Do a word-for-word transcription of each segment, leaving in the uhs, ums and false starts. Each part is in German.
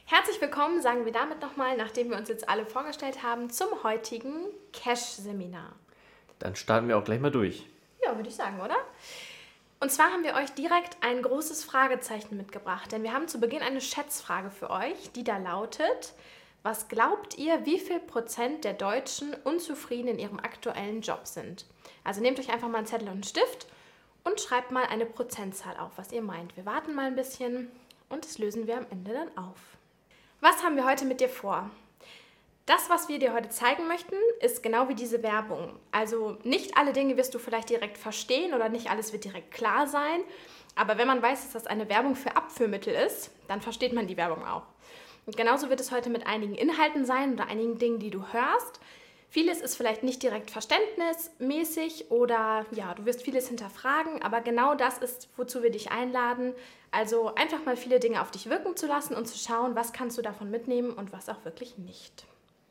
Herzlich willkommen, sagen wir damit nochmal, nachdem wir uns jetzt alle vorgestellt haben, zum heutigen Cash-Seminar. Dann starten wir auch gleich mal durch. Ja, würde ich sagen, oder? Und zwar haben wir euch direkt ein großes Fragezeichen mitgebracht, denn wir haben zu Beginn eine Schätzfrage für euch, die da lautet: Was glaubt ihr, wie viel Prozent der Deutschen unzufrieden in ihrem aktuellen Job sind? Also nehmt euch einfach mal einen Zettel und einen Stift und schreibt mal eine Prozentzahl auf, was ihr meint. Wir warten mal ein bisschen und das lösen wir am Ende dann auf. Was haben wir heute mit dir vor? Das, was wir dir heute zeigen möchten, ist genau wie diese Werbung. Also nicht alle Dinge wirst du vielleicht direkt verstehen oder nicht alles wird direkt klar sein. Aber wenn man weiß, dass das eine Werbung für Abführmittel ist, dann versteht man die Werbung auch. Und genauso wird es heute mit einigen Inhalten sein oder einigen Dingen, die du hörst. Vieles ist vielleicht nicht direkt verständnismäßig oder ja, du wirst vieles hinterfragen, aber genau das ist, wozu wir dich einladen. Also einfach mal viele Dinge auf dich wirken zu lassen und zu schauen, was kannst du davon mitnehmen und was auch wirklich nicht.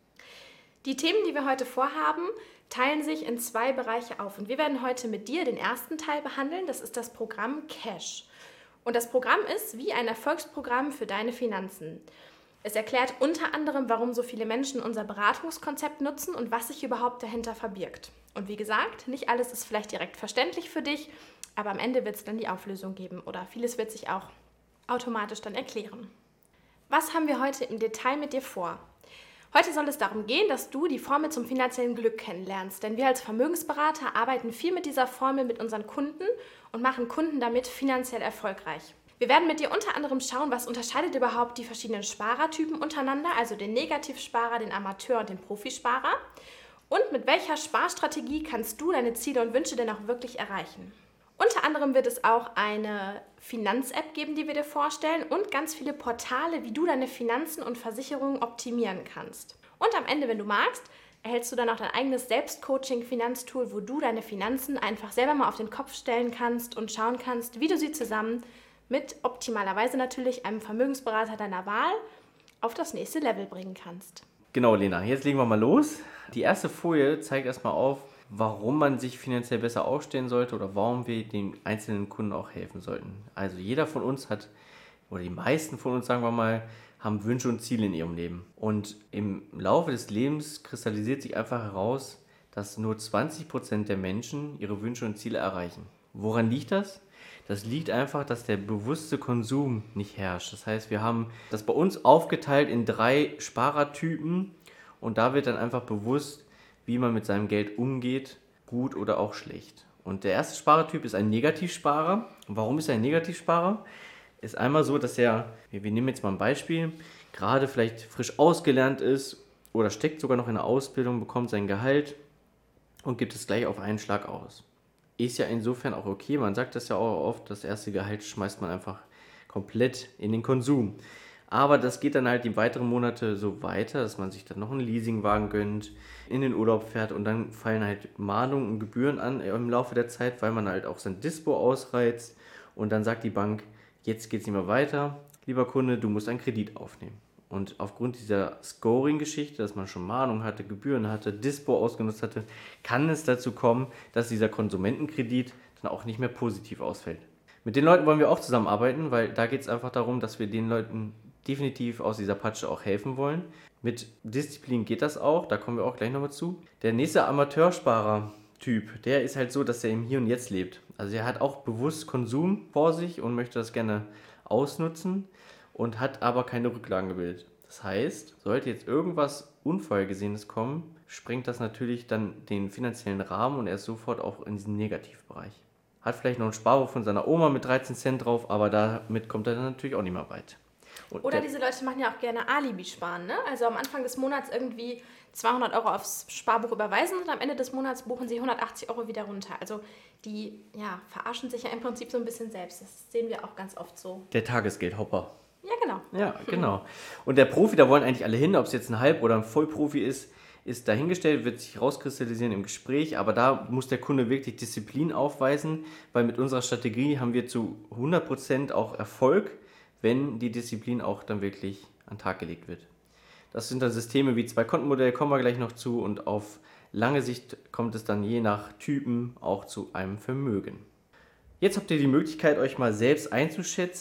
Die Themen, die wir heute vorhaben, teilen sich in zwei Bereiche auf. Und wir werden heute mit dir den ersten Teil behandeln, das ist das Programm Cash. Und das Programm ist wie ein Erfolgsprogramm für deine Finanzen. Es erklärt unter anderem, warum so viele Menschen unser Beratungskonzept nutzen und was sich überhaupt dahinter verbirgt. Und wie gesagt, nicht alles ist vielleicht direkt verständlich für dich, aber am Ende wird es dann die Auflösung geben oder vieles wird sich auch automatisch dann erklären. Was haben wir heute im Detail mit dir vor? Heute soll es darum gehen, dass du die Formel zum finanziellen Glück kennenlernst, denn wir als Vermögensberater arbeiten viel mit dieser Formel mit unseren Kunden und machen Kunden damit finanziell erfolgreich. Wir werden mit dir unter anderem schauen, was unterscheidet überhaupt die verschiedenen Sparertypen untereinander, also den Negativsparer, den Amateur und den Profisparer. Und mit welcher Sparstrategie kannst du deine Ziele und Wünsche denn auch wirklich erreichen. Unter anderem wird es auch eine Finanz-App geben, die wir dir vorstellen und ganz viele Portale, wie du deine Finanzen und Versicherungen optimieren kannst. Und am Ende, wenn du magst, erhältst du dann auch dein eigenes Selbstcoaching-Finanztool, wo du deine Finanzen einfach selber mal auf den Kopf stellen kannst und schauen kannst, wie du sie zusammen mit optimalerweise natürlich einem Vermögensberater deiner Wahl auf das nächste Level bringen kannst. Genau, Lena, jetzt legen wir mal los. Die erste Folie zeigt erstmal auf, warum man sich finanziell besser aufstellen sollte oder warum wir den einzelnen Kunden auch helfen sollten. Also jeder von uns hat, oder die meisten von uns, sagen wir mal, haben Wünsche und Ziele in ihrem Leben. Und im Laufe des Lebens kristallisiert sich einfach heraus, dass nur zwanzig Prozent der Menschen ihre Wünsche und Ziele erreichen. Woran liegt das? Das liegt einfach, dass der bewusste Konsum nicht herrscht. Das heißt, wir haben das bei uns aufgeteilt in drei Sparertypen und da wird dann einfach bewusst, wie man mit seinem Geld umgeht, gut oder auch schlecht. Und der erste Sparertyp ist ein Negativsparer. Und warum ist er ein Negativsparer? Ist einmal so, dass er, wir nehmen jetzt mal ein Beispiel, gerade vielleicht frisch ausgelernt ist oder steckt sogar noch in der Ausbildung, bekommt sein Gehalt und gibt es gleich auf einen Schlag aus. Ist ja insofern auch okay, man sagt das ja auch oft, das erste Gehalt schmeißt man einfach komplett in den Konsum. Aber das geht dann halt die weiteren Monate so weiter, dass man sich dann noch einen Leasingwagen gönnt, in den Urlaub fährt und dann fallen halt Mahnungen und Gebühren an im Laufe der Zeit, weil man halt auch sein Dispo ausreizt und dann sagt die Bank, jetzt geht es nicht mehr weiter, lieber Kunde, du musst einen Kredit aufnehmen. Und aufgrund dieser Scoring-Geschichte, dass man schon Mahnung hatte, Gebühren hatte, Dispo ausgenutzt hatte, kann es dazu kommen, dass dieser Konsumentenkredit dann auch nicht mehr positiv ausfällt. Mit den Leuten wollen wir auch zusammenarbeiten, weil da geht es einfach darum, dass wir den Leuten definitiv aus dieser Patsche auch helfen wollen. Mit Disziplin geht das auch, da kommen wir auch gleich nochmal zu. Der nächste Amateursparer-Typ, der ist halt so, dass er im Hier und Jetzt lebt. Also er hat auch bewusst Konsum vor sich und möchte das gerne ausnutzen und hat aber keine Rücklagen gebildet. Das heißt, sollte jetzt irgendwas Unvorhergesehenes kommen, sprengt das natürlich dann den finanziellen Rahmen und er ist sofort auch in diesem Negativbereich. Hat vielleicht noch ein Sparbuch von seiner Oma mit dreizehn Cent drauf, aber damit kommt er dann natürlich auch nicht mehr weit. Und Oder diese Leute machen ja auch gerne Alibi-Sparen, ne? Also am Anfang des Monats irgendwie zweihundert Euro aufs Sparbuch überweisen und am Ende des Monats buchen sie hundertachtzig Euro wieder runter. Also die ja, verarschen sich ja im Prinzip so ein bisschen selbst. Das sehen wir auch ganz oft so. Der Tagesgeldhopper. Ja, genau. Ja, genau. Und der Profi, da wollen eigentlich alle hin, ob es jetzt ein Halb- oder ein Vollprofi ist, ist dahingestellt, wird sich rauskristallisieren im Gespräch, aber da muss der Kunde wirklich Disziplin aufweisen, weil mit unserer Strategie haben wir zu hundert Prozent auch Erfolg, wenn die Disziplin auch dann wirklich an den Tag gelegt wird. Das sind dann Systeme wie Zwei-Konten-Modell, kommen wir gleich noch zu und auf lange Sicht kommt es dann je nach Typen auch zu einem Vermögen. Jetzt habt ihr die Möglichkeit, euch mal selbst einzuschätzen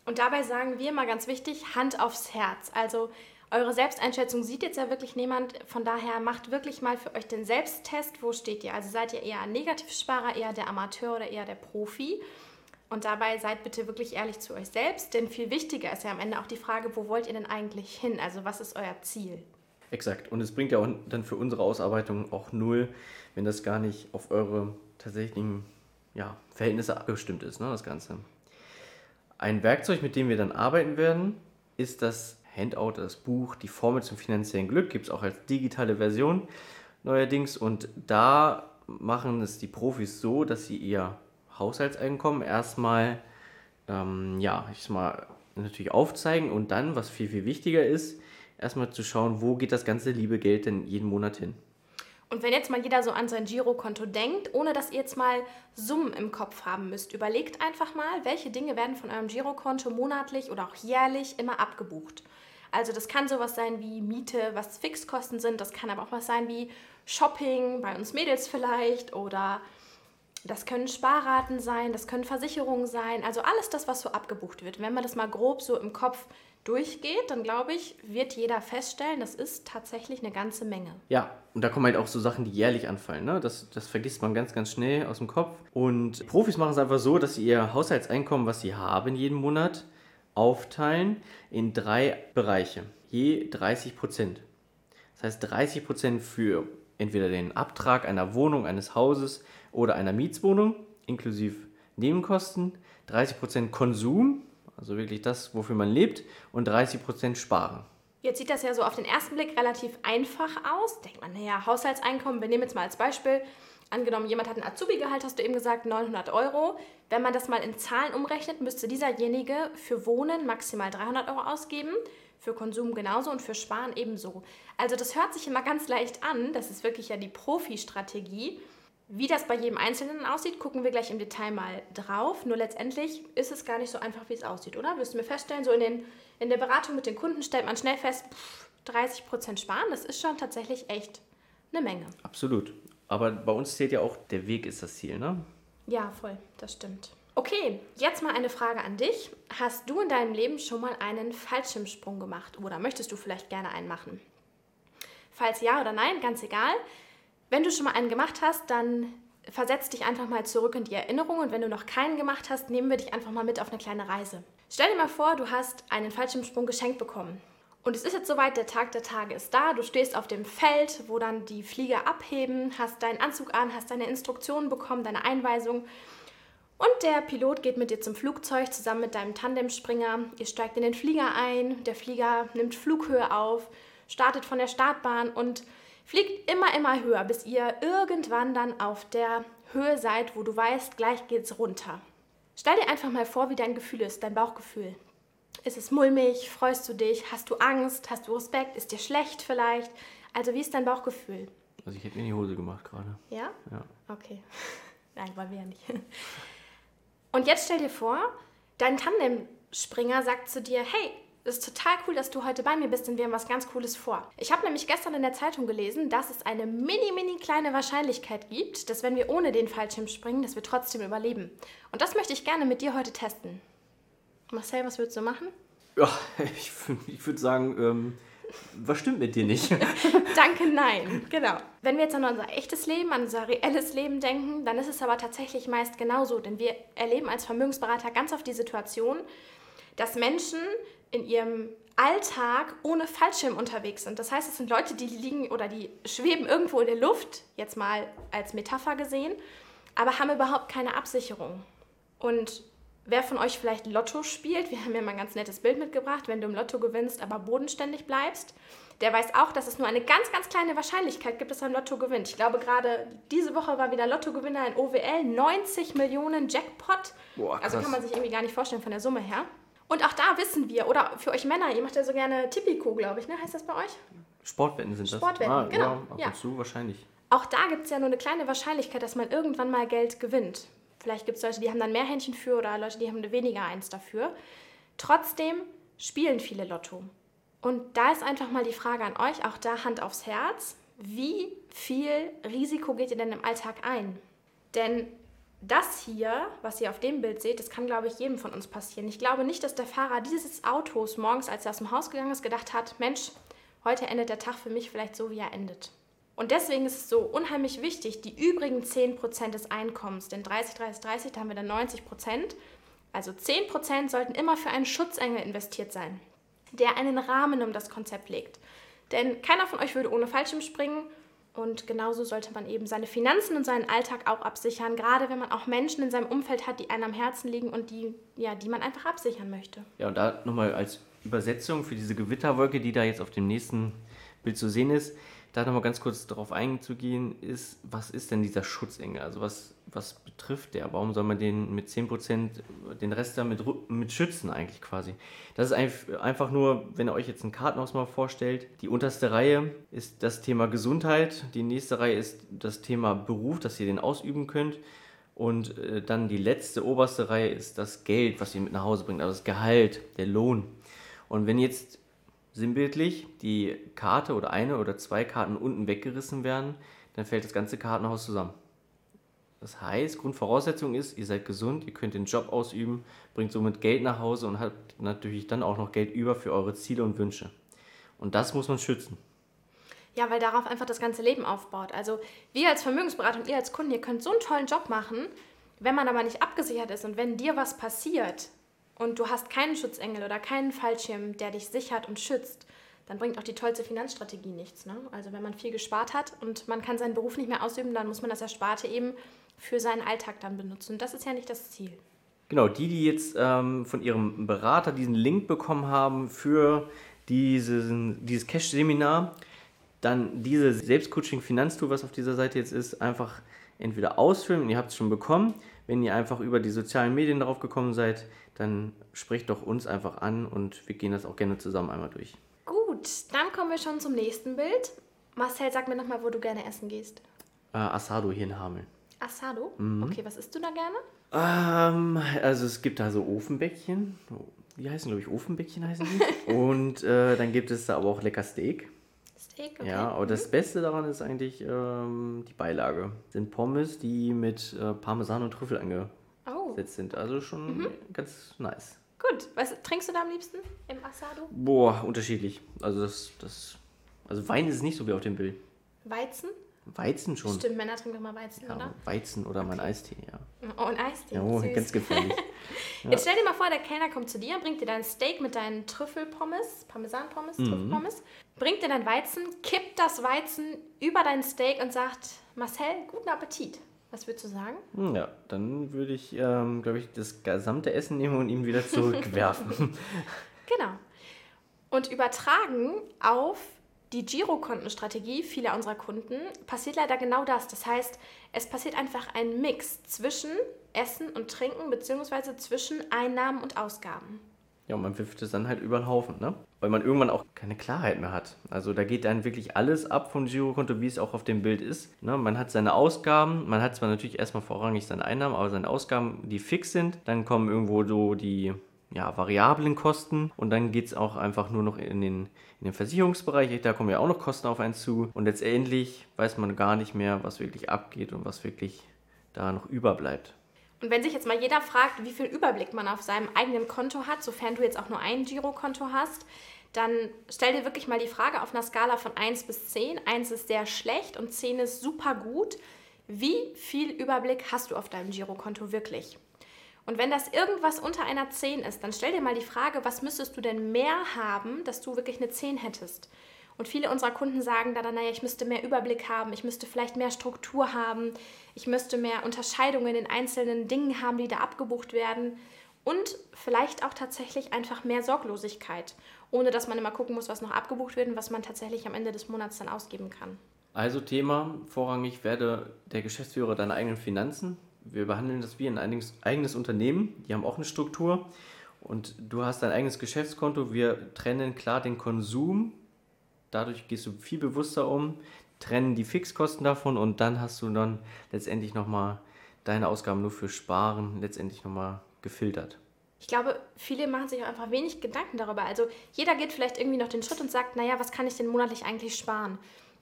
Und dabei sagen wir mal ganz wichtig, Hand aufs Herz. Also eure Selbsteinschätzung sieht jetzt ja wirklich niemand. Von daher macht wirklich mal für euch den Selbsttest. Wo steht ihr? Also seid ihr eher ein Negativsparer, eher der Amateur oder eher der Profi? Und dabei seid bitte wirklich ehrlich zu euch selbst. Denn viel wichtiger ist ja am Ende auch die Frage, wo wollt ihr denn eigentlich hin? Also was ist euer Ziel? Exakt. Und es bringt ja auch dann für unsere Ausarbeitung auch null, wenn das gar nicht auf eure tatsächlichen ja, Verhältnisse abgestimmt ist, ne, das Ganze. Ein Werkzeug, mit dem wir dann arbeiten werden, ist das Handout, das Buch, die Formel zum finanziellen Glück. Gibt es auch als digitale Version neuerdings. Und da machen es die Profis so, dass sie ihr Haushaltseinkommen erstmal, ähm, ja, ich sag mal, natürlich aufzeigen und dann, was viel, viel wichtiger ist, erstmal zu schauen, wo geht das ganze liebe Geld denn jeden Monat hin. Und wenn jetzt mal jeder so an sein Girokonto denkt, ohne dass ihr jetzt mal Summen im Kopf haben müsst, überlegt einfach mal, welche Dinge werden von eurem Girokonto monatlich oder auch jährlich immer abgebucht. Also das kann sowas sein wie Miete, was Fixkosten sind, das kann aber auch was sein wie Shopping, bei uns Mädels vielleicht, oder das können Sparraten sein, das können Versicherungen sein, also alles das, was so abgebucht wird. Wenn man das mal grob so im Kopf durchgeht, dann glaube ich, wird jeder feststellen, das ist tatsächlich eine ganze Menge. Ja, und da kommen halt auch so Sachen, die jährlich anfallen. Ne? Das, das vergisst man ganz, ganz schnell aus dem Kopf. Und Profis machen es einfach so, dass sie ihr Haushaltseinkommen, was sie haben jeden Monat, aufteilen in drei Bereiche, je dreißig Prozent. Das heißt dreißig Prozent für entweder den Abtrag einer Wohnung, eines Hauses oder einer Mietswohnung, inklusive Nebenkosten, dreißig Prozent Konsum, also wirklich das, wofür man lebt, und dreißig Prozent Sparen. Jetzt sieht das ja so auf den ersten Blick relativ einfach aus. Denkt man, naja, Haushaltseinkommen, wir nehmen jetzt mal als Beispiel, angenommen, jemand hat ein Azubi-Gehalt, hast du eben gesagt, neunhundert Euro. Wenn man das mal in Zahlen umrechnet, müsste dieserjenige für Wohnen maximal dreihundert Euro ausgeben, für Konsum genauso und für Sparen ebenso. Also das hört sich immer ganz leicht an, das ist wirklich ja die Profi-Strategie. Wie das bei jedem Einzelnen aussieht, gucken wir gleich im Detail mal drauf. Nur letztendlich ist es gar nicht so einfach, wie es aussieht, oder? Wirst du mir feststellen, so in, den, in der Beratung mit den Kunden stellt man schnell fest, pff, dreißig Prozent sparen, das ist schon tatsächlich echt eine Menge. Absolut. Aber bei uns zählt ja auch, der Weg ist das Ziel, ne? Ja, voll, das stimmt. Okay, jetzt mal eine Frage an dich. Hast du in deinem Leben schon mal einen Fallschirmsprung gemacht oder möchtest du vielleicht gerne einen machen? Falls ja oder nein, ganz egal. Wenn du schon mal einen gemacht hast, dann versetz dich einfach mal zurück in die Erinnerung und wenn du noch keinen gemacht hast, nehmen wir dich einfach mal mit auf eine kleine Reise. Stell dir mal vor, du hast einen Fallschirmsprung geschenkt bekommen. Und es ist jetzt soweit, der Tag der Tage ist da, du stehst auf dem Feld, wo dann die Flieger abheben, hast deinen Anzug an, hast deine Instruktionen bekommen, deine Einweisung und der Pilot geht mit dir zum Flugzeug zusammen mit deinem Tandemspringer. Ihr steigt in den Flieger ein, der Flieger nimmt Flughöhe auf, startet von der Startbahn und fliegt immer, immer höher, bis ihr irgendwann dann auf der Höhe seid, wo du weißt, gleich geht's runter. Stell dir einfach mal vor, wie dein Gefühl ist, dein Bauchgefühl. Ist es mulmig? Freust du dich? Hast du Angst? Hast du Respekt? Ist dir schlecht vielleicht? Also wie ist dein Bauchgefühl? Also ich hätte mir in die Hose gemacht gerade. Ja? Ja. Okay. Nein, wollen wir ja nicht. Und jetzt stell dir vor, dein Tandemspringer sagt zu dir, hey, es ist total cool, dass du heute bei mir bist, denn wir haben was ganz Cooles vor. Ich habe nämlich gestern in der Zeitung gelesen, dass es eine mini, mini kleine Wahrscheinlichkeit gibt, dass wenn wir ohne den Fallschirm springen, dass wir trotzdem überleben. Und das möchte ich gerne mit dir heute testen. Marcel, was würdest du machen? Ja, ich, ich würde sagen, ähm, was stimmt mit dir nicht? Danke, nein. Genau. Wenn wir jetzt an unser echtes Leben, an unser reelles Leben denken, dann ist es aber tatsächlich meist genauso. Denn wir erleben als Vermögensberater ganz oft die Situation, dass Menschen in ihrem Alltag ohne Fallschirm unterwegs sind. Das heißt, es sind Leute, die liegen oder die schweben irgendwo in der Luft, jetzt mal als Metapher gesehen, aber haben überhaupt keine Absicherung. Und wer von euch vielleicht Lotto spielt, wir haben ja mal ein ganz nettes Bild mitgebracht, wenn du im Lotto gewinnst, aber bodenständig bleibst, der weiß auch, dass es nur eine ganz, ganz kleine Wahrscheinlichkeit gibt, dass er ein Lotto gewinnt. Ich glaube, gerade diese Woche war wieder Lottogewinner in O W L, neunzig Millionen Jackpot. Boah, krass. Also kann man sich irgendwie gar nicht vorstellen von der Summe her. Und auch da wissen wir, oder für euch Männer, ihr macht ja so gerne Tipico, glaube ich, ne? Heißt das bei euch? Sportwetten sind das. Sportwetten, ah, genau. Ja, ab ja. und zu wahrscheinlich. Auch da gibt es ja nur eine kleine Wahrscheinlichkeit, dass man irgendwann mal Geld gewinnt. Vielleicht gibt es Leute, die haben dann mehr Händchen für oder Leute, die haben weniger eins dafür. Trotzdem spielen viele Lotto. Und da ist einfach mal die Frage an euch, auch da Hand aufs Herz, wie viel Risiko geht ihr denn im Alltag ein? Denn das hier, was ihr auf dem Bild seht, das kann, glaube ich, jedem von uns passieren. Ich glaube nicht, dass der Fahrer dieses Autos morgens, als er aus dem Haus gegangen ist, gedacht hat, Mensch, heute endet der Tag für mich vielleicht so, wie er endet. Und deswegen ist es so unheimlich wichtig, die übrigen zehn Prozent des Einkommens, denn dreißig, dreißig, dreißig, da haben wir dann neunzig Prozent, also zehn Prozent sollten immer für einen Schutzengel investiert sein, der einen Rahmen um das Konzept legt. Denn keiner von euch würde ohne Fallschirm springen und genauso sollte man eben seine Finanzen und seinen Alltag auch absichern, gerade wenn man auch Menschen in seinem Umfeld hat, die einem am Herzen liegen und die, ja, die man einfach absichern möchte. Ja, und da nochmal als Übersetzung für diese Gewitterwolke, die da jetzt auf dem nächsten Bild zu sehen ist, da nochmal ganz kurz darauf einzugehen, ist, was ist denn dieser Schutzengel? Also was, was betrifft der? Warum soll man den mit zehn Prozent, den Rest damit mit schützen eigentlich quasi? Das ist einfach nur, wenn ihr euch jetzt ein Kartenhaus mal vorstellt, die unterste Reihe ist das Thema Gesundheit, die nächste Reihe ist das Thema Beruf, dass ihr den ausüben könnt und äh, dann die letzte, oberste Reihe ist das Geld, was ihr mit nach Hause bringt, also das Gehalt, der Lohn. Und wenn jetzt sinnbildlich die Karte oder eine oder zwei Karten unten weggerissen werden, dann fällt das ganze Kartenhaus zusammen. Das heißt, Grundvoraussetzung ist, ihr seid gesund, ihr könnt den Job ausüben, bringt somit Geld nach Hause und habt natürlich dann auch noch Geld über für eure Ziele und Wünsche. Und das muss man schützen. Ja, weil darauf einfach das ganze Leben aufbaut. Also wir als Vermögensberater und ihr als Kunden, ihr könnt so einen tollen Job machen, wenn man aber nicht abgesichert ist und wenn dir was passiert, und du hast keinen Schutzengel oder keinen Fallschirm, der dich sichert und schützt, dann bringt auch die tollste Finanzstrategie nichts. Ne? Also wenn man viel gespart hat und man kann seinen Beruf nicht mehr ausüben, dann muss man das Ersparte eben für seinen Alltag dann benutzen. Und das ist ja nicht das Ziel. Genau, die, die jetzt ähm, von ihrem Berater diesen Link bekommen haben für diesen, dieses Cash-Seminar, dann diese Selbstcoaching-Finanztool, was auf dieser Seite jetzt ist, einfach entweder ausfüllen, ihr habt es schon bekommen. Wenn ihr einfach über die sozialen Medien drauf gekommen seid, dann sprecht doch uns einfach an und wir gehen das auch gerne zusammen einmal durch. Gut, dann kommen wir schon zum nächsten Bild. Marcel, sag mir nochmal, wo du gerne essen gehst. Äh, Asado hier in Hameln. Asado? Mhm. Okay, was isst du da gerne? Ähm, also es gibt da so Ofenbäckchen. Wie heißen, glaube ich, Ofenbäckchen heißen die. Und äh, dann gibt es da aber auch lecker Steak. Steak, okay. Ja, aber das Beste daran ist eigentlich ähm, die Beilage. Das sind Pommes, die mit äh, Parmesan und Trüffel angesetzt sind. Also schon mhm. ganz nice. Gut. Was trinkst du da am liebsten im Asado? Boah, unterschiedlich. Also das, das, also Wein ist es nicht so wie auf dem Bild. Weizen? Weizen schon. Stimmt, Männer trinken doch mal Weizen, ja, oder? Weizen oder okay. Mein Eistee, ja. Oh, ein Eistee. Ja, oh, ganz gefährlich. Ja. Jetzt stell dir mal vor, der Kellner kommt zu dir und bringt dir dein Steak mit deinen Trüffelpommes, Parmesanpommes, mhm. Trüffelpommes, bringt dir dein Weizen, kippt das Weizen über dein Steak und sagt, Marcel, guten Appetit. Was würdest du sagen? Ja, dann würde ich, ähm, glaube ich, das gesamte Essen nehmen und ihm wieder zurückwerfen. Genau. Und übertragen auf die Girokontenstrategie vieler unserer Kunden passiert leider genau das. Das heißt, es passiert einfach ein Mix zwischen Essen und Trinken beziehungsweise zwischen Einnahmen und Ausgaben. Ja, und man wirft es dann halt über den Haufen, ne? Weil man irgendwann auch keine Klarheit mehr hat. Also da geht dann wirklich alles ab vom Girokonto, wie es auch auf dem Bild ist. Ne? Man hat seine Ausgaben, man hat zwar natürlich erstmal vorrangig seine Einnahmen, aber seine Ausgaben, die fix sind. Dann kommen irgendwo so die ja, variablen Kosten und dann geht es auch einfach nur noch in den, in den Versicherungsbereich. Da kommen ja auch noch Kosten auf einen zu. Und letztendlich weiß man gar nicht mehr, was wirklich abgeht und was wirklich da noch überbleibt. Und wenn sich jetzt mal jeder fragt, wie viel Überblick man auf seinem eigenen Konto hat, sofern du jetzt auch nur ein Girokonto hast, dann stell dir wirklich mal die Frage auf einer Skala von eins bis zehn. eins ist sehr schlecht und zehn ist super gut. Wie viel Überblick hast du auf deinem Girokonto wirklich? Und wenn das irgendwas unter einer zehn ist, dann stell dir mal die Frage, was müsstest du denn mehr haben, dass du wirklich eine zehn hättest? Und viele unserer Kunden sagen dann, naja, ich müsste mehr Überblick haben, ich müsste vielleicht mehr Struktur haben, ich müsste mehr Unterscheidungen in einzelnen Dingen haben, die da abgebucht werden und vielleicht auch tatsächlich einfach mehr Sorglosigkeit, ohne dass man immer gucken muss, was noch abgebucht wird und was man tatsächlich am Ende des Monats dann ausgeben kann. Also Thema, vorrangig werde der Geschäftsführer deiner eigenen Finanzen. Wir behandeln das wie ein eigenes Unternehmen, die haben auch eine Struktur und du hast dein eigenes Geschäftskonto, wir trennen klar den Konsum. Dadurch gehst du viel bewusster um, trennen die Fixkosten davon und dann hast du dann letztendlich nochmal deine Ausgaben nur für Sparen letztendlich nochmal gefiltert. Ich glaube, viele machen sich auch einfach wenig Gedanken darüber. Also jeder geht vielleicht irgendwie noch den Schritt und sagt, naja, was kann ich denn monatlich eigentlich sparen?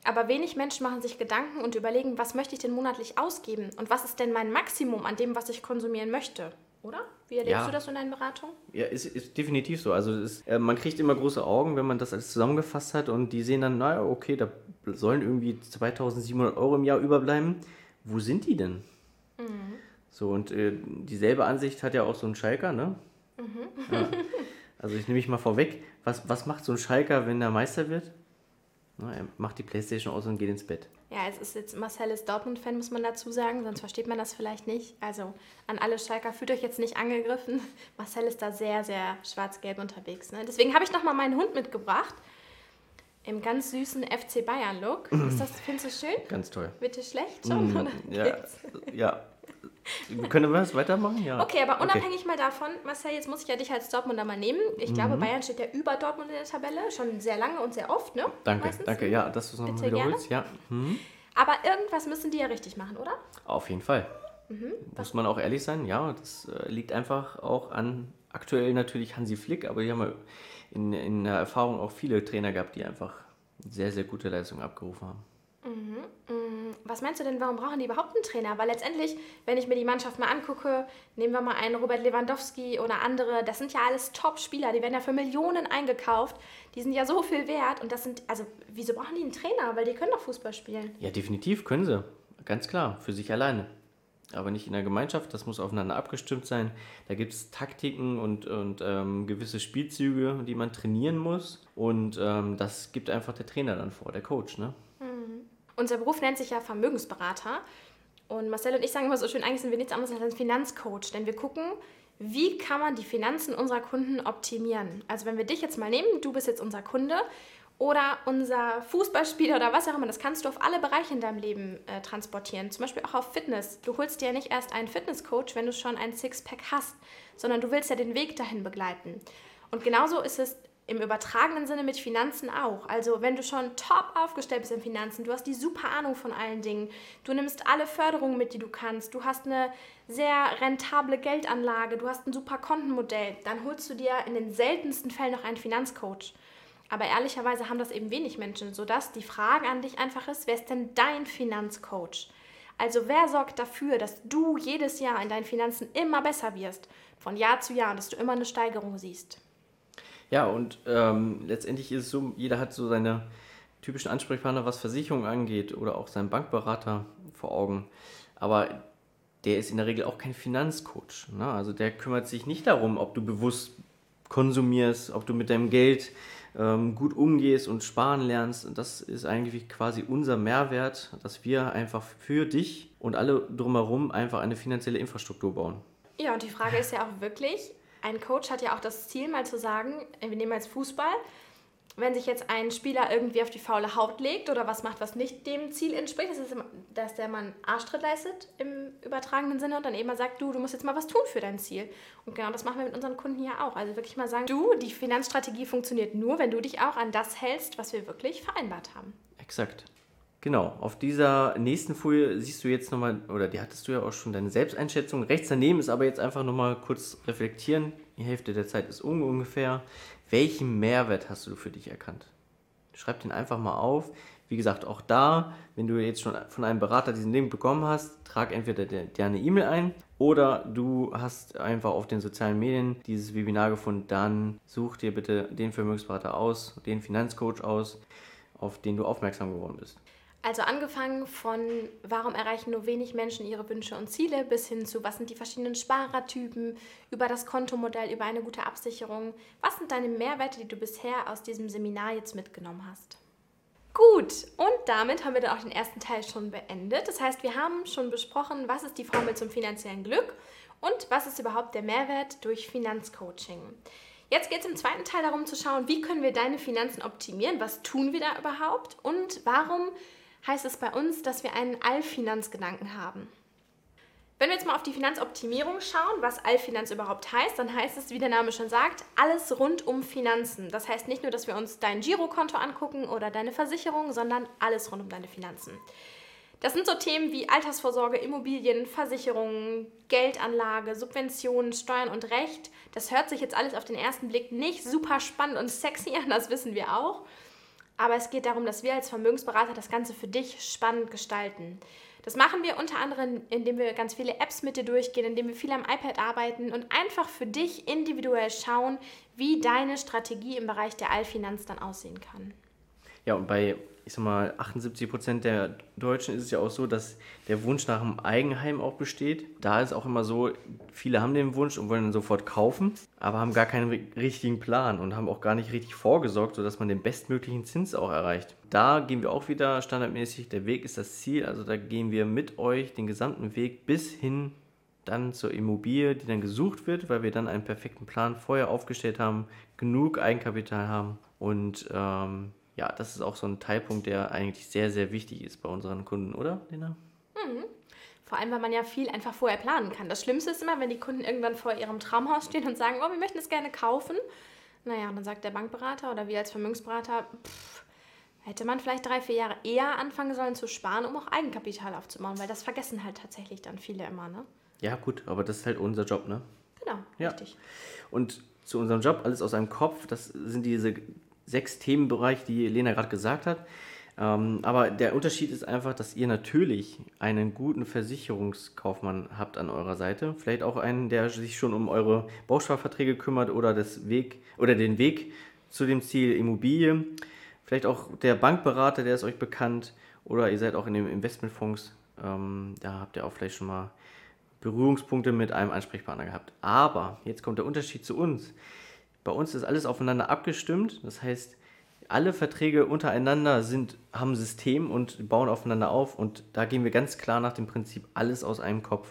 Aber wenig Menschen machen sich Gedanken und überlegen, was möchte ich denn monatlich ausgeben und was ist denn mein Maximum an dem, was ich konsumieren möchte, oder? Wie erlebst Ja. du das in deinen Beratungen? Ja, ist, ist definitiv so. Also es ist, äh, man kriegt immer große Augen, wenn man das alles zusammengefasst hat und die sehen dann, naja, okay, da sollen irgendwie zweitausendsiebenhundert Euro im Jahr überbleiben. Wo sind die denn? Mhm. So, und äh, dieselbe Ansicht hat ja auch so ein Schalker, ne? Mhm. Ja. Also ich nehme mich mal vorweg, was, was macht so ein Schalker, wenn er Meister wird? Na, er macht die Playstation aus und geht ins Bett. Ja, es ist jetzt, Marcel ist Dortmund-Fan, muss man dazu sagen, sonst versteht man das vielleicht nicht. Also an alle Schalker, fühlt euch jetzt nicht angegriffen. Marcel ist da sehr, sehr schwarz-gelb unterwegs. Ne? Deswegen habe ich nochmal meinen Hund mitgebracht. Im ganz süßen F C Bayern-Look. Ist das, findest du schön? Ganz toll. Wird dir schlecht schon? Mm, oder ja, ja. Können wir das weitermachen? Ja. Okay, aber unabhängig okay. mal davon, Marcel, jetzt muss ich ja dich als Dortmunder mal nehmen. Ich mhm. glaube, Bayern steht ja über Dortmund in der Tabelle, schon sehr lange und sehr oft, ne? Danke, Meistens. danke, ja, dass du es nochmal wiederholst. Ja. Mhm. Aber irgendwas müssen die ja richtig machen, oder? Auf jeden Fall. Mhm. Muss man auch ehrlich sein, ja, das äh, liegt einfach auch an, aktuell natürlich Hansi Flick, aber hier haben wir in, in der Erfahrung auch viele Trainer gehabt, die einfach sehr, sehr gute Leistungen abgerufen haben. Mhm. Was meinst du denn, warum brauchen die überhaupt einen Trainer? Weil letztendlich, wenn ich mir die Mannschaft mal angucke, nehmen wir mal einen Robert Lewandowski oder andere, das sind ja alles Top-Spieler, die werden ja für Millionen eingekauft, die sind ja so viel wert und das sind, also wieso brauchen die einen Trainer? Weil die können doch Fußball spielen. Ja, definitiv können sie, ganz klar, für sich alleine. Aber nicht in der Gemeinschaft, das muss aufeinander abgestimmt sein. Da gibt es Taktiken und, und ähm, gewisse Spielzüge, die man trainieren muss und ähm, das gibt einfach der Trainer dann vor, der Coach, ne? Mhm. Unser Beruf nennt sich ja Vermögensberater und Marcel und ich sagen immer so schön, eigentlich sind wir nichts anderes als ein Finanzcoach, denn wir gucken, wie kann man die Finanzen unserer Kunden optimieren. Also wenn wir dich jetzt mal nehmen, du bist jetzt unser Kunde oder unser Fußballspieler oder was auch immer, das kannst du auf alle Bereiche in deinem Leben äh, transportieren, zum Beispiel auch auf Fitness. Du holst dir ja nicht erst einen Fitnesscoach, wenn du schon ein Sixpack hast, sondern du willst ja den Weg dahin begleiten. Und genauso ist es im übertragenen Sinne mit Finanzen auch. Also wenn du schon top aufgestellt bist in Finanzen, du hast die super Ahnung von allen Dingen, du nimmst alle Förderungen mit, die du kannst, du hast eine sehr rentable Geldanlage, du hast ein super Kontenmodell, dann holst du dir in den seltensten Fällen noch einen Finanzcoach. Aber ehrlicherweise haben das eben wenig Menschen, sodass die Frage an dich einfach ist, wer ist denn dein Finanzcoach? Also wer sorgt dafür, dass du jedes Jahr in deinen Finanzen immer besser wirst, von Jahr zu Jahr, und dass du immer eine Steigerung siehst? Ja, und ähm, letztendlich ist es so, jeder hat so seine typischen Ansprechpartner, was Versicherungen angeht oder auch seinen Bankberater vor Augen. Aber der ist in der Regel auch kein Finanzcoach. Ne? Also der kümmert sich nicht darum, ob du bewusst konsumierst, ob du mit deinem Geld ähm, gut umgehst und sparen lernst. Und das ist eigentlich quasi unser Mehrwert, dass wir einfach für dich und alle drumherum einfach eine finanzielle Infrastruktur bauen. Ja, und die Frage ist ja auch wirklich, ein Coach hat ja auch das Ziel, mal zu sagen, wir nehmen jetzt Fußball, wenn sich jetzt ein Spieler irgendwie auf die faule Haut legt oder was macht, was nicht dem Ziel entspricht, das ist, dass der Mann Arschtritt leistet im übertragenen Sinne und dann eben mal sagt, du, du musst jetzt mal was tun für dein Ziel. Und genau das machen wir mit unseren Kunden hier auch. Also wirklich mal sagen, du, die Finanzstrategie funktioniert nur, wenn du dich auch an das hältst, was wir wirklich vereinbart haben. Exakt. Genau, auf dieser nächsten Folie siehst du jetzt nochmal, oder die hattest du ja auch schon, deine Selbsteinschätzung. Rechts daneben ist aber jetzt einfach nochmal kurz reflektieren. Die Hälfte der Zeit ist um ungefähr. Welchen Mehrwert hast du für dich erkannt? Schreib den einfach mal auf. Wie gesagt, auch da, wenn du jetzt schon von einem Berater diesen Link bekommen hast, trag entweder deine E-Mail ein oder du hast einfach auf den sozialen Medien dieses Webinar gefunden. Dann such dir bitte den Vermögensberater aus, den Finanzcoach aus, auf den du aufmerksam geworden bist. Also angefangen von, warum erreichen nur wenig Menschen ihre Wünsche und Ziele, bis hin zu, was sind die verschiedenen Sparertypen, über das Kontomodell, über eine gute Absicherung. Was sind deine Mehrwerte, die du bisher aus diesem Seminar jetzt mitgenommen hast? Gut, und damit haben wir dann auch den ersten Teil schon beendet. Das heißt, wir haben schon besprochen, was ist die Formel zum finanziellen Glück und was ist überhaupt der Mehrwert durch Finanzcoaching. Jetzt geht es im zweiten Teil darum zu schauen, wie können wir deine Finanzen optimieren, was tun wir da überhaupt und warum heißt es bei uns, dass wir einen Allfinanzgedanken haben. Wenn wir jetzt mal auf die Finanzoptimierung schauen, was Allfinanz überhaupt heißt, dann heißt es, wie der Name schon sagt, alles rund um Finanzen. Das heißt nicht nur, dass wir uns dein Girokonto angucken oder deine Versicherung, sondern alles rund um deine Finanzen. Das sind so Themen wie Altersvorsorge, Immobilien, Versicherungen, Geldanlage, Subventionen, Steuern und Recht. Das hört sich jetzt alles auf den ersten Blick nicht super spannend und sexy an, das wissen wir auch. Aber es geht darum, dass wir als Vermögensberater das Ganze für dich spannend gestalten. Das machen wir unter anderem, indem wir ganz viele Apps mit dir durchgehen, indem wir viel am iPad arbeiten und einfach für dich individuell schauen, wie deine Strategie im Bereich der Allfinanz dann aussehen kann. Ja, und bei, ich sag mal, achtundsiebzig Prozent der Deutschen ist es ja auch so, dass der Wunsch nach einem Eigenheim auch besteht. Da ist auch immer so, viele haben den Wunsch und wollen dann sofort kaufen, aber haben gar keinen richtigen Plan und haben auch gar nicht richtig vorgesorgt, sodass man den bestmöglichen Zins auch erreicht. Da gehen wir auch wieder standardmäßig, der Weg ist das Ziel, also da gehen wir mit euch den gesamten Weg bis hin dann zur Immobilie, die dann gesucht wird, weil wir dann einen perfekten Plan vorher aufgestellt haben, genug Eigenkapital haben und ähm, ja, das ist auch so ein Teilpunkt, der eigentlich sehr, sehr wichtig ist bei unseren Kunden, oder, Lena? Mhm. Vor allem, weil man ja viel einfach vorher planen kann. Das Schlimmste ist immer, wenn die Kunden irgendwann vor ihrem Traumhaus stehen und sagen, oh, wir möchten es gerne kaufen. Naja, und dann sagt der Bankberater oder wir als Vermögensberater, pff, hätte man vielleicht drei, vier Jahre eher anfangen sollen zu sparen, um auch Eigenkapital aufzubauen, weil das vergessen halt tatsächlich dann viele immer, ne? Ja, gut, aber das ist halt unser Job, ne? Genau, ja. Richtig. Und zu unserem Job, alles aus einem Kopf, das sind diese sechs Themenbereiche, die Lena gerade gesagt hat. Ähm, aber der Unterschied ist einfach, dass ihr natürlich einen guten Versicherungskaufmann habt an eurer Seite. Vielleicht auch einen, der sich schon um eure Bausparverträge kümmert oder, das Weg, oder den Weg zu dem Ziel Immobilie. Vielleicht auch der Bankberater, der ist euch bekannt. Oder ihr seid auch in den Investmentfonds. Ähm, da habt ihr auch vielleicht schon mal Berührungspunkte mit einem Ansprechpartner gehabt. Aber jetzt kommt der Unterschied zu uns. Bei uns ist alles aufeinander abgestimmt. Das heißt, alle Verträge untereinander sind, haben ein System und bauen aufeinander auf. Und da gehen wir ganz klar nach dem Prinzip alles aus einem Kopf.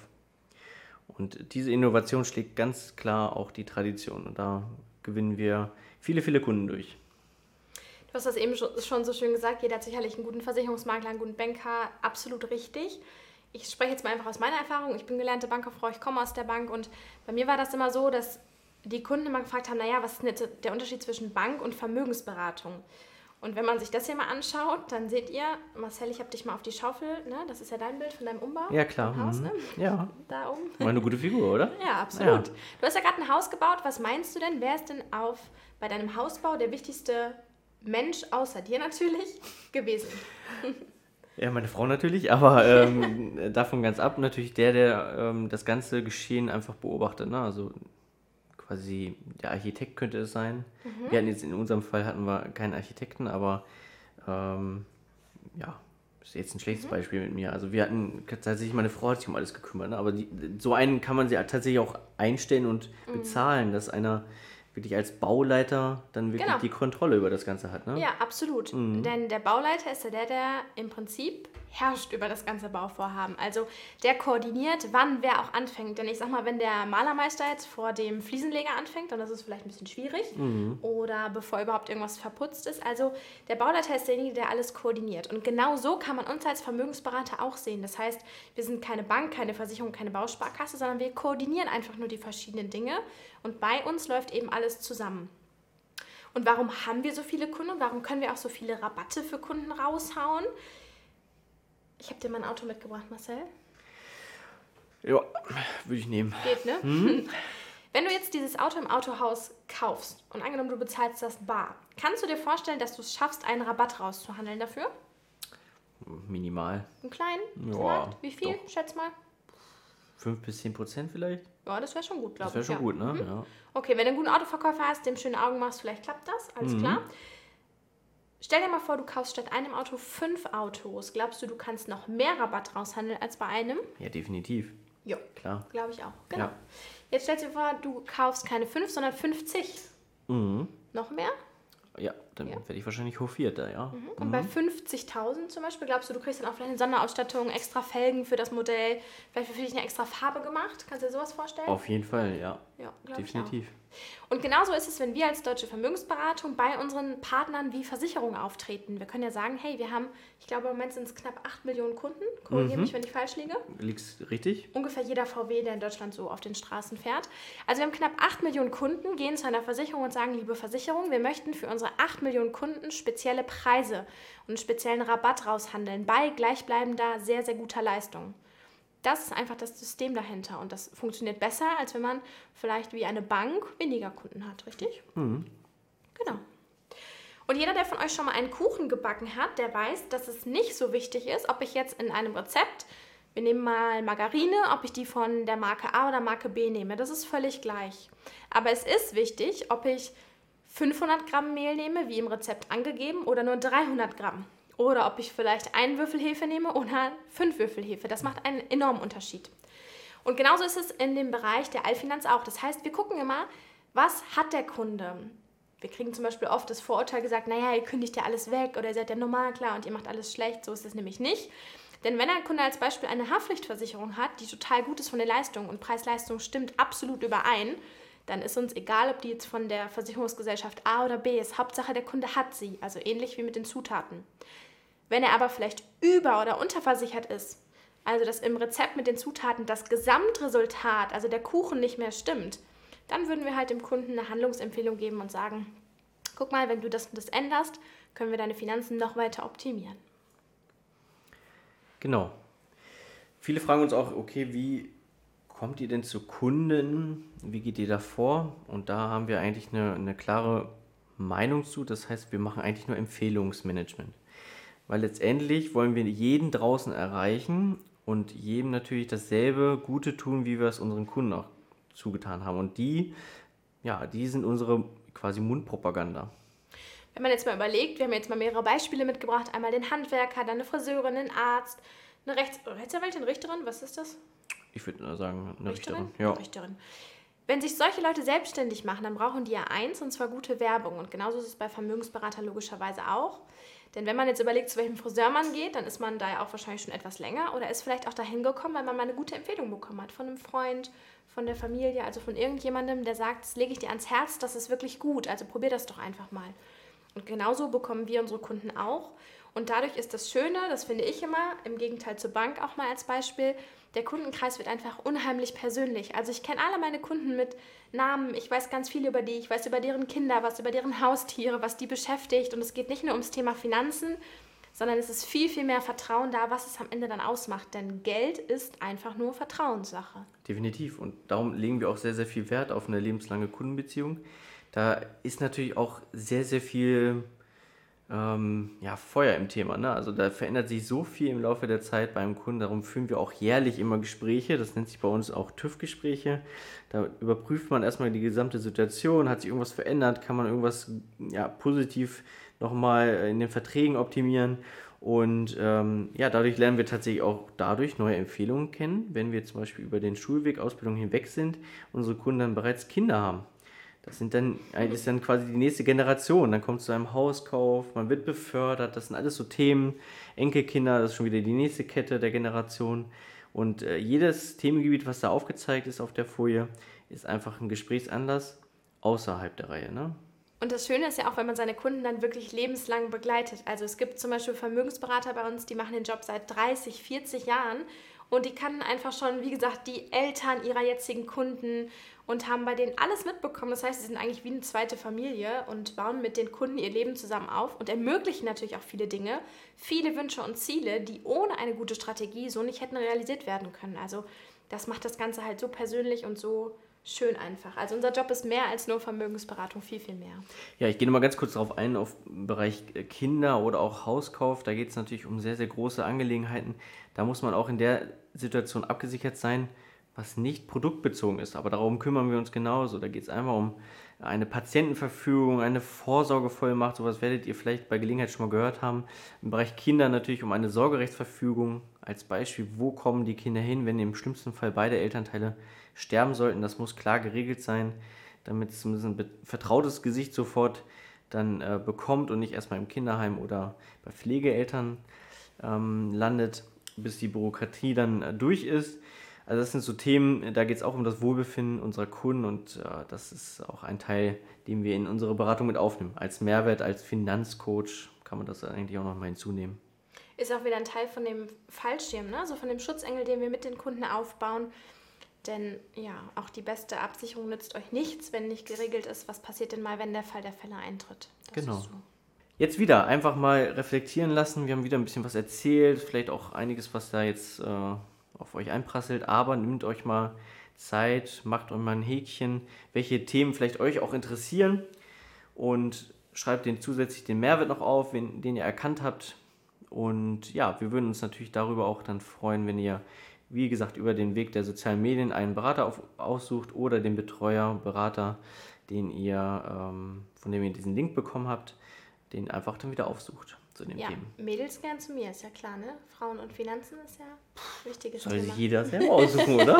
Und diese Innovation schlägt ganz klar auch die Tradition. Und da gewinnen wir viele, viele Kunden durch. Du hast das eben schon so schön gesagt. Jeder hat sicherlich einen guten Versicherungsmakler, einen guten Banker. Absolut richtig. Ich spreche jetzt mal einfach aus meiner Erfahrung. Ich bin gelernte Bankkauffrau, ich komme aus der Bank. Und bei mir war das immer so, dass die Kunden immer gefragt haben, naja, was ist denn jetzt der Unterschied zwischen Bank und Vermögensberatung? Und wenn man sich das hier mal anschaut, dann seht ihr, Marcel, ich habe dich mal auf die Schaufel, ne? Das ist ja dein Bild von deinem Umbau. Ja, klar. Haus, ne? Ja. Da oben. War eine gute Figur, oder? Ja, absolut. Ja. Du hast ja gerade ein Haus gebaut. Was meinst du denn, wer ist denn auf, bei deinem Hausbau der wichtigste Mensch, außer dir natürlich, gewesen? Ja, meine Frau natürlich, aber ähm, davon ganz ab natürlich der, der ähm, das ganze Geschehen einfach beobachtet. Ne? Also quasi der Architekt könnte es sein. Mhm. Wir hatten jetzt in unserem Fall hatten wir keinen Architekten, aber ähm, ja, ist jetzt ein schlechtes mhm. Beispiel mit mir. Also wir hatten tatsächlich, meine Frau hat sich um alles gekümmert, ne? Aber die, so einen kann man sie tatsächlich auch einstellen und mhm. bezahlen, dass einer wirklich als Bauleiter dann wirklich genau. die Kontrolle über das Ganze hat, ne? Ja, absolut. Mhm. Denn der Bauleiter ist ja der, der im Prinzip herrscht über das ganze Bauvorhaben. Also der koordiniert, wann wer auch anfängt. Denn ich sag mal, wenn der Malermeister jetzt vor dem Fliesenleger anfängt, dann ist es vielleicht ein bisschen schwierig. Mhm. Oder bevor überhaupt irgendwas verputzt ist. Also der Bauleiter ist derjenige, der alles koordiniert. Und genau so kann man uns als Vermögensberater auch sehen. Das heißt, wir sind keine Bank, keine Versicherung, keine Bausparkasse, sondern wir koordinieren einfach nur die verschiedenen Dinge. Und bei uns läuft eben alles zusammen. Und warum haben wir so viele Kunden? Warum können wir auch so viele Rabatte für Kunden raushauen? Ich habe dir mein Auto mitgebracht, Marcel. Ja, würde ich nehmen. Geht, ne? Mhm. Wenn du jetzt dieses Auto im Autohaus kaufst und angenommen, du bezahlst das bar, kannst du dir vorstellen, dass du es schaffst, einen Rabatt rauszuhandeln dafür? Minimal. Einen kleinen? Ja. Vielleicht? Wie viel? Doch. Schätz mal. fünf bis zehn Prozent vielleicht? Ja, das wäre schon gut, glaube ich. Das wäre schon ja. gut, ne? Mhm. Ja. Okay, wenn du einen guten Autoverkäufer hast, dem schöne Augen machst, vielleicht klappt das, alles mhm. klar. Stell dir mal vor, du kaufst statt einem Auto fünf Autos. Glaubst du, du kannst noch mehr Rabatt raushandeln als bei einem? Ja, definitiv. Ja, klar. Glaube ich auch. Genau. Ja. Jetzt stell dir vor, du kaufst keine fünf, sondern fünfzig. Mhm. Noch mehr? Ja, dann ja. werde ich wahrscheinlich hofiert da, ja. Mhm. Und mhm. bei fünfzigtausend zum Beispiel, glaubst du, du kriegst dann auch vielleicht eine Sonderausstattung, extra Felgen für das Modell, vielleicht für dich eine extra Farbe gemacht? Kannst du dir sowas vorstellen? Auf jeden Fall, ja. Ja, definitiv. Und genauso ist es, wenn wir als Deutsche Vermögensberatung bei unseren Partnern wie Versicherungen auftreten. Wir können ja sagen, hey, wir haben, ich glaube im Moment sind es knapp acht Millionen Kunden. Korrigiere mhm. mich, wenn ich falsch liege. Liegst richtig. Ungefähr jeder V W, der in Deutschland so auf den Straßen fährt. Also wir haben knapp acht Millionen Kunden, gehen zu einer Versicherung und sagen, liebe Versicherung, wir möchten für unsere acht Millionen Kunden spezielle Preise und einen speziellen Rabatt raushandeln bei gleichbleibender, sehr, sehr guter Leistung. Das ist einfach das System dahinter und das funktioniert besser, als wenn man vielleicht wie eine Bank weniger Kunden hat, richtig? Mhm. Genau. Und jeder, der von euch schon mal einen Kuchen gebacken hat, der weiß, dass es nicht so wichtig ist, ob ich jetzt in einem Rezept, wir nehmen mal Margarine, ob ich die von der Marke A oder Marke B nehme. Das ist völlig gleich. Aber es ist wichtig, ob ich fünfhundert Gramm Mehl nehme, wie im Rezept angegeben, oder nur dreihundert Gramm. Oder ob ich vielleicht einen Würfel Hefe nehme oder fünf Würfel Hefe. Das macht einen enormen Unterschied. Und genauso ist es in dem Bereich der Allfinanz auch. Das heißt, wir gucken immer, was hat der Kunde? Wir kriegen zum Beispiel oft das Vorurteil gesagt, naja, ihr kündigt ja alles weg oder ihr seid ja Normalklar und ihr macht alles schlecht. So ist es nämlich nicht. Denn wenn ein Kunde als Beispiel eine Haftpflichtversicherung hat, die total gut ist von der Leistung und Preis-Leistung stimmt absolut überein, dann ist uns egal, ob die jetzt von der Versicherungsgesellschaft A oder B ist. Hauptsache, der Kunde hat sie, also ähnlich wie mit den Zutaten. Wenn er aber vielleicht über- oder unterversichert ist, also dass im Rezept mit den Zutaten das Gesamtresultat, also der Kuchen nicht mehr stimmt, dann würden wir halt dem Kunden eine Handlungsempfehlung geben und sagen, guck mal, wenn du das und das änderst, können wir deine Finanzen noch weiter optimieren. Genau. Viele fragen uns auch, okay, wie kommt ihr denn zu Kunden? Wie geht ihr da vor? Und da haben wir eigentlich eine, eine klare Meinung zu. Das heißt, wir machen eigentlich nur Empfehlungsmanagement. Weil letztendlich wollen wir jeden draußen erreichen und jedem natürlich dasselbe Gute tun, wie wir es unseren Kunden auch zugetan haben. Und die, ja, die sind unsere quasi Mundpropaganda. Wenn man jetzt mal überlegt, wir haben jetzt mal mehrere Beispiele mitgebracht, einmal den Handwerker, dann eine Friseurin, einen Arzt, eine Rechts Rechtsanwältin, Richterin, was ist das? Ich würde nur sagen, eine Richterin. Richterin. Ja. Richterin. Wenn sich solche Leute selbstständig machen, dann brauchen die ja eins, und zwar gute Werbung. Und genauso ist es bei Vermögensberatern logischerweise auch. Denn wenn man jetzt überlegt, zu welchem Friseur man geht, dann ist man da ja auch wahrscheinlich schon etwas länger oder ist vielleicht auch dahin gekommen, weil man mal eine gute Empfehlung bekommen hat von einem Freund, von der Familie, also von irgendjemandem, der sagt, das lege ich dir ans Herz, das ist wirklich gut, also probier das doch einfach mal. Und genauso bekommen wir unsere Kunden auch. Und dadurch ist das Schöne, das finde ich immer, im Gegenteil zur Bank auch mal als Beispiel, der Kundenkreis wird einfach unheimlich persönlich. Also ich kenne alle meine Kunden mit Namen, ich weiß ganz viel über die, ich weiß über deren Kinder, was über deren Haustiere, was die beschäftigt. Und es geht nicht nur ums Thema Finanzen, sondern es ist viel, viel mehr Vertrauen da, was es am Ende dann ausmacht. Denn Geld ist einfach nur Vertrauenssache. Definitiv. Und darum legen wir auch sehr, sehr viel Wert auf eine lebenslange Kundenbeziehung. Da ist natürlich auch sehr, sehr viel ähm, ja, Feuer im Thema. Ne? Also da verändert sich so viel im Laufe der Zeit beim Kunden. Darum führen wir auch jährlich immer Gespräche. Das nennt sich bei uns auch TÜV-Gespräche. Da überprüft man erstmal die gesamte Situation. Hat sich irgendwas verändert? Kann man irgendwas ja, positiv nochmal in den Verträgen optimieren? Und ähm, ja, dadurch lernen wir tatsächlich auch dadurch neue Empfehlungen kennen, wenn wir zum Beispiel über den Schulweg, Ausbildung hinweg sind, unsere Kunden dann bereits Kinder haben. Das sind dann, das ist dann quasi die nächste Generation. Dann kommt es zu einem Hauskauf, man wird befördert. Das sind alles so Themen. Enkelkinder, das ist schon wieder die nächste Kette der Generation. Und äh, jedes Themengebiet, was da aufgezeigt ist auf der Folie, ist einfach ein Gesprächsanlass außerhalb der Reihe. Ne? Und das Schöne ist ja auch, wenn man seine Kunden dann wirklich lebenslang begleitet. Also es gibt zum Beispiel Vermögensberater bei uns, die machen den Job seit dreißig, vierzig Jahren. Und die kannten einfach schon, wie gesagt, die Eltern ihrer jetzigen Kunden und haben bei denen alles mitbekommen. Das heißt, sie sind eigentlich wie eine zweite Familie und bauen mit den Kunden ihr Leben zusammen auf und ermöglichen natürlich auch viele Dinge, viele Wünsche und Ziele, die ohne eine gute Strategie so nicht hätten realisiert werden können. Also das macht das Ganze halt so persönlich und so schön einfach. Also unser Job ist mehr als nur Vermögensberatung, viel, viel mehr. Ja, ich gehe nochmal ganz kurz darauf ein, auf den Bereich Kinder oder auch Hauskauf. Da geht es natürlich um sehr, sehr große Angelegenheiten. Da muss man auch in der Situation abgesichert sein, was nicht produktbezogen ist. Aber darum kümmern wir uns genauso. Da geht es einmal um eine Patientenverfügung, eine Vorsorgevollmacht. Sowas werdet ihr vielleicht bei Gelegenheit schon mal gehört haben. Im Bereich Kinder natürlich um eine Sorgerechtsverfügung. Als Beispiel, wo kommen die Kinder hin, wenn im schlimmsten Fall beide Elternteile sterben sollten. Das muss klar geregelt sein, damit es zumindest ein vertrautes Gesicht sofort dann äh, bekommt und nicht erstmal im Kinderheim oder bei Pflegeeltern ähm, landet, bis die Bürokratie dann äh, durch ist. Also das sind so Themen, da geht es auch um das Wohlbefinden unserer Kunden und äh, das ist auch ein Teil, den wir in unsere Beratung mit aufnehmen. Als Mehrwert, als Finanzcoach kann man das eigentlich auch nochmal hinzunehmen. Ist auch wieder ein Teil von dem Fallschirm, ne? Also von dem Schutzengel, den wir mit den Kunden aufbauen. Denn ja, auch die beste Absicherung nützt euch nichts, wenn nicht geregelt ist, was passiert denn mal, wenn der Fall der Fälle eintritt. Das genau. Ist so. Jetzt wieder einfach mal reflektieren lassen. Wir haben wieder ein bisschen was erzählt, vielleicht auch einiges, was da jetzt äh, auf euch einprasselt, aber nehmt euch mal Zeit, macht euch mal ein Häkchen, welche Themen vielleicht euch auch interessieren und schreibt den zusätzlich den Mehrwert noch auf, den, den ihr erkannt habt. Und ja, wir würden uns natürlich darüber auch dann freuen, wenn ihr, wie gesagt, über den Weg der sozialen Medien einen Berater auf, aussucht oder den Betreuer, Berater, den ihr, ähm, von dem ihr diesen Link bekommen habt, den einfach dann wieder aufsucht zu den Ja, Themen. Mädels gern zu mir, ist ja klar, ne? Frauen und Finanzen ist ja ein wichtiges Soll Thema. sich jeder selber aussuchen, oder?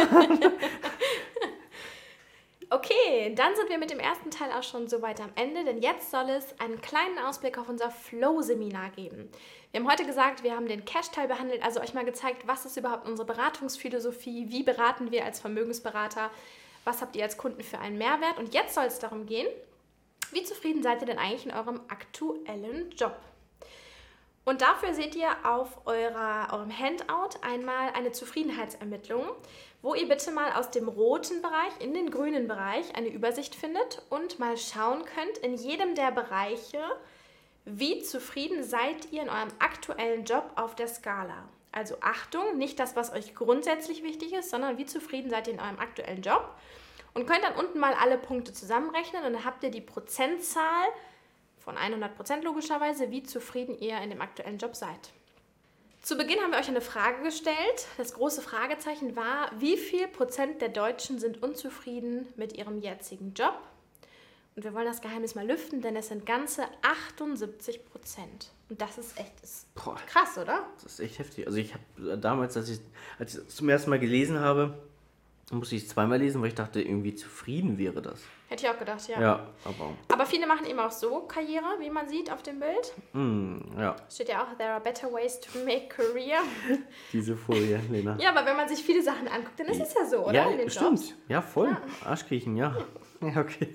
Okay, dann sind wir mit dem ersten Teil auch schon so weit am Ende, denn jetzt soll es einen kleinen Ausblick auf unser Flow-Seminar geben. Wir haben heute gesagt, wir haben den Cash-Teil behandelt, also euch mal gezeigt, was ist überhaupt unsere Beratungsphilosophie, wie beraten wir als Vermögensberater, was habt ihr als Kunden für einen Mehrwert, und jetzt soll es darum gehen, wie zufrieden seid ihr denn eigentlich in eurem aktuellen Job? Und dafür seht ihr auf eurer, eurem Handout einmal eine Zufriedenheitsermittlung, wo ihr bitte mal aus dem roten Bereich in den grünen Bereich eine Übersicht findet und mal schauen könnt in jedem der Bereiche, wie zufrieden seid ihr in eurem aktuellen Job auf der Skala. Also Achtung, nicht das, was euch grundsätzlich wichtig ist, sondern wie zufrieden seid ihr in eurem aktuellen Job. Und könnt dann unten mal alle Punkte zusammenrechnen und dann habt ihr die Prozentzahl von hundert Prozent logischerweise, wie zufrieden ihr in dem aktuellen Job seid. Zu Beginn haben wir euch eine Frage gestellt. Das große Fragezeichen war, wie viel Prozent der Deutschen sind unzufrieden mit ihrem jetzigen Job? Und wir wollen das Geheimnis mal lüften, denn es sind ganze achtundsiebzig Prozent. Und das ist echt ist Boah, krass, oder? das ist echt heftig. Also ich habe damals, als ich, als ich es zum ersten Mal gelesen habe, musste ich es zweimal lesen, weil ich dachte, irgendwie zufrieden wäre das. Hätte ich auch gedacht, ja. Ja, aber... Aber viele machen eben auch so Karriere, wie man sieht auf dem Bild. Mm, ja, Steht ja auch, there are better ways to make career. diese Folie, Lena. Ja, aber wenn man sich viele Sachen anguckt, dann ist es ja so, oder? Ja, In den stimmt. Jobs. Ja, voll. Arschkriechen, ja. Ja, okay.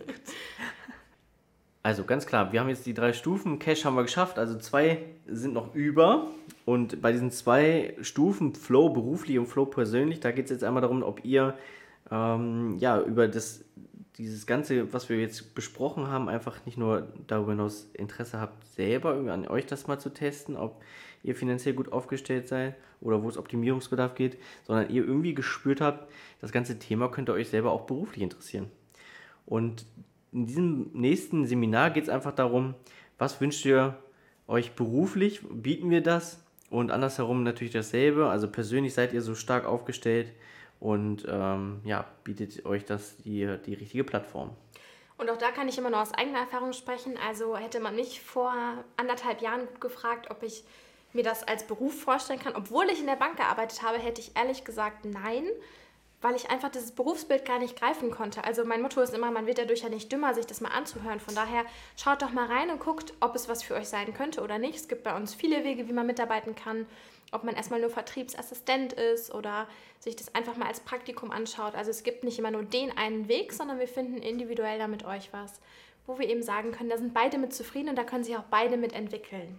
Also ganz klar, wir haben jetzt die drei Stufen. Cash haben wir geschafft, also zwei sind noch über. Und bei diesen zwei Stufen, Flow beruflich und Flow persönlich, da geht es jetzt einmal darum, ob ihr ähm, ja, über das, dieses Ganze, was wir jetzt besprochen haben, einfach nicht nur darüber hinaus Interesse habt, selber irgendwie an euch das mal zu testen, ob ihr finanziell gut aufgestellt seid oder wo es Optimierungsbedarf geht, sondern ihr irgendwie gespürt habt, das ganze Thema könnte euch selber auch beruflich interessieren. Und in diesem nächsten Seminar geht es einfach darum, was wünscht ihr euch beruflich, bieten wir das, und andersherum natürlich dasselbe, also persönlich seid ihr so stark aufgestellt und ähm, ja, bietet euch das die, die richtige Plattform. Und auch da kann ich immer nur aus eigener Erfahrung sprechen. Also hätte man mich vor anderthalb Jahren gut gefragt, ob ich mir das als Beruf vorstellen kann. Obwohl ich in der Bank gearbeitet habe, hätte ich ehrlich gesagt nein, weil ich einfach dieses Berufsbild gar nicht greifen konnte. Also mein Motto ist immer, man wird dadurch ja nicht dümmer, sich das mal anzuhören. Von daher schaut doch mal rein und guckt, ob es was für euch sein könnte oder nicht. Es gibt bei uns viele Wege, wie man mitarbeiten kann. Ob man erstmal nur Vertriebsassistent ist oder sich das einfach mal als Praktikum anschaut. Also es gibt nicht immer nur den einen Weg, sondern wir finden individuell da mit euch was, wo wir eben sagen können, da sind beide mit zufrieden und da können sich auch beide mit entwickeln.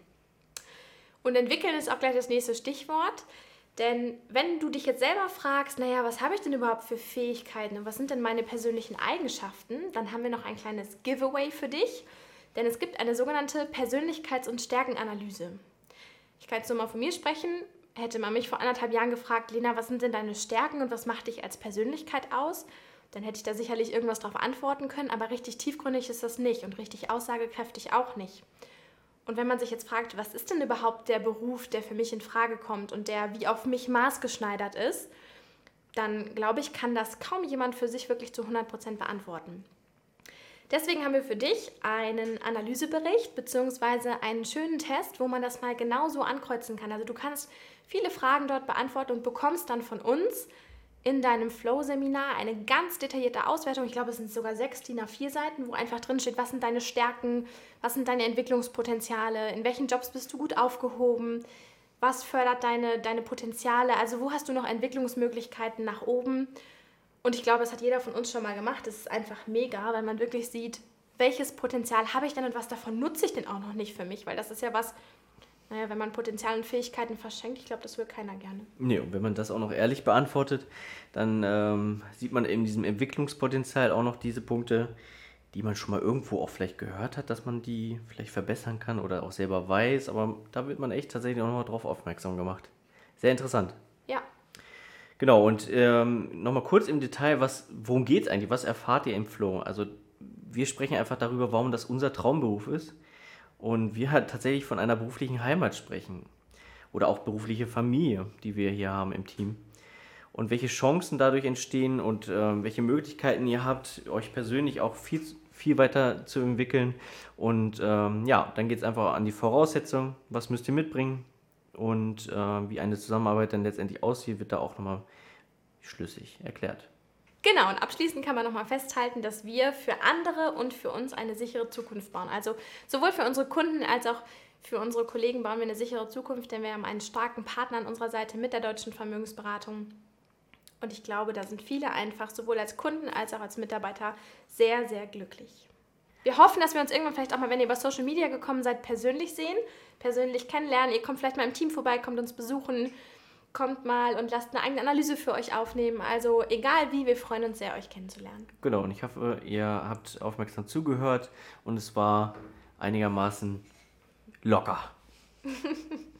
Und entwickeln ist auch gleich das nächste Stichwort. Denn wenn du dich jetzt selber fragst, naja, was habe ich denn überhaupt für Fähigkeiten und was sind denn meine persönlichen Eigenschaften, dann haben wir noch ein kleines Giveaway für dich. Denn es gibt eine sogenannte Persönlichkeits- und Stärkenanalyse. Ich kann jetzt nur mal von mir sprechen. Hätte man mich vor anderthalb Jahren gefragt, Lena, was sind denn deine Stärken und was macht dich als Persönlichkeit aus? Dann hätte ich da sicherlich irgendwas darauf antworten können, aber richtig tiefgründig ist das nicht und richtig aussagekräftig auch nicht. Und wenn man sich jetzt fragt, was ist denn überhaupt der Beruf, der für mich in Frage kommt und der wie auf mich maßgeschneidert ist, dann glaube ich, kann das kaum jemand für sich wirklich zu hundert Prozent beantworten. Deswegen haben wir für dich einen Analysebericht bzw. einen schönen Test, wo man das mal genauso ankreuzen kann. Also du kannst viele Fragen dort beantworten und bekommst dann von uns in deinem Flow-Seminar eine ganz detaillierte Auswertung. Ich glaube, es sind sogar sechs D I N A vier Seiten, wo einfach drin steht, was sind deine Stärken, was sind deine Entwicklungspotenziale, in welchen Jobs bist du gut aufgehoben, was fördert deine, deine Potenziale, also wo hast du noch Entwicklungsmöglichkeiten nach oben. Und ich glaube, das hat jeder von uns schon mal gemacht. Das ist einfach mega, weil man wirklich sieht, welches Potenzial habe ich denn und was davon nutze ich denn auch noch nicht für mich, weil das ist ja was, naja, wenn man Potenzial und Fähigkeiten verschenkt, ich glaube, das will keiner gerne. Nee, und wenn man das auch noch ehrlich beantwortet, dann ähm, sieht man in diesem Entwicklungspotenzial auch noch diese Punkte, die man schon mal irgendwo auch vielleicht gehört hat, dass man die vielleicht verbessern kann oder auch selber weiß, aber da wird man echt tatsächlich auch noch mal drauf aufmerksam gemacht. Sehr interessant. Ja. Genau, und ähm, nochmal kurz im Detail, was, worum geht es eigentlich? Was erfahrt ihr im Flow? Also wir sprechen einfach darüber, warum das unser Traumberuf ist. und wir halt tatsächlich von einer beruflichen Heimat sprechen oder auch berufliche Familie, die wir hier haben im Team. Und welche Chancen dadurch entstehen und äh, welche Möglichkeiten ihr habt, euch persönlich auch viel, viel weiter zu entwickeln. Und ähm, ja, dann geht es einfach an die Voraussetzungen, was müsst ihr mitbringen und äh, wie eine Zusammenarbeit dann letztendlich aussieht, wird da auch nochmal schlüssig erklärt. Genau, und abschließend kann man nochmal festhalten, dass wir für andere und für uns eine sichere Zukunft bauen. Also sowohl für unsere Kunden als auch für unsere Kollegen bauen wir eine sichere Zukunft, denn wir haben einen starken Partner an unserer Seite mit der Deutschen Vermögensberatung. Und ich glaube, da sind viele einfach, sowohl als Kunden als auch als Mitarbeiter, sehr, sehr glücklich. Wir hoffen, dass wir uns irgendwann vielleicht auch mal, wenn ihr über Social Media gekommen seid, persönlich sehen, persönlich kennenlernen. Ihr kommt vielleicht mal im Team vorbei, kommt uns besuchen, kommt mal und lasst eine eigene Analyse für euch aufnehmen. Also egal wie, wir freuen uns sehr, euch kennenzulernen. Genau, und ich hoffe, ihr habt aufmerksam zugehört und es war einigermaßen locker.